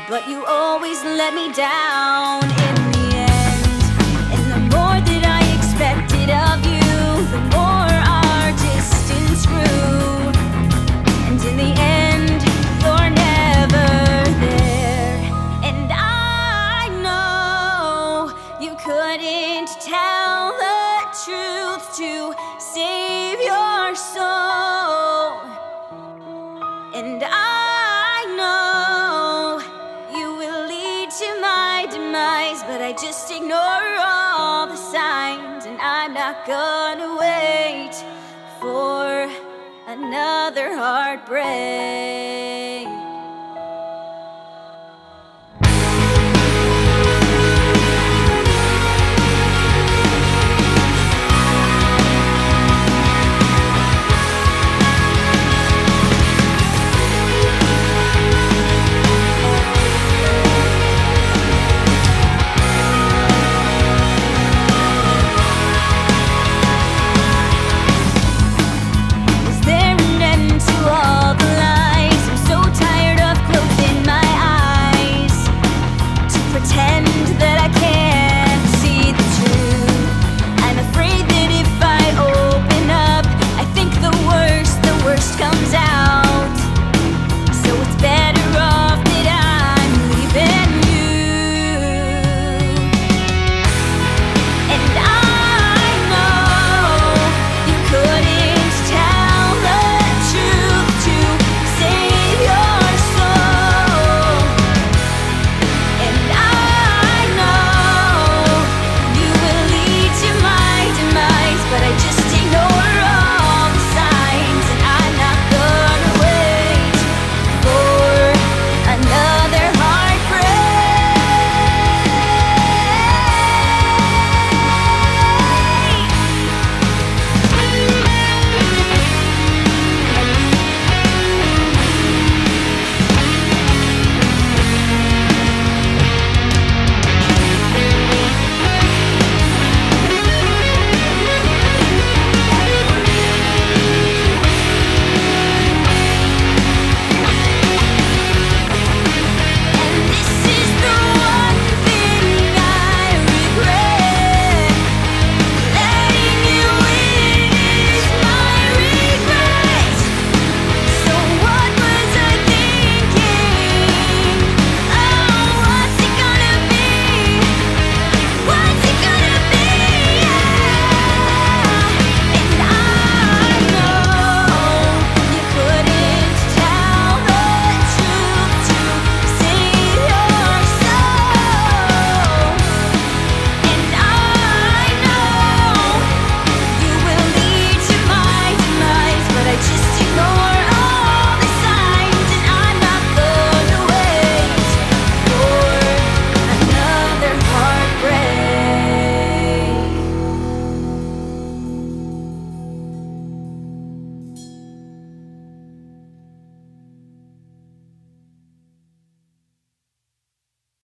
but you always let me down in the end. And the more that I expected of you, the more our distance grew. And in the end, you're never there. And I know you couldn't tell the truth to save your soul. And I know you will lead to my demise, but I just ignore all the signs. And I'm not gonna wait for another heartbreak. Pretend that I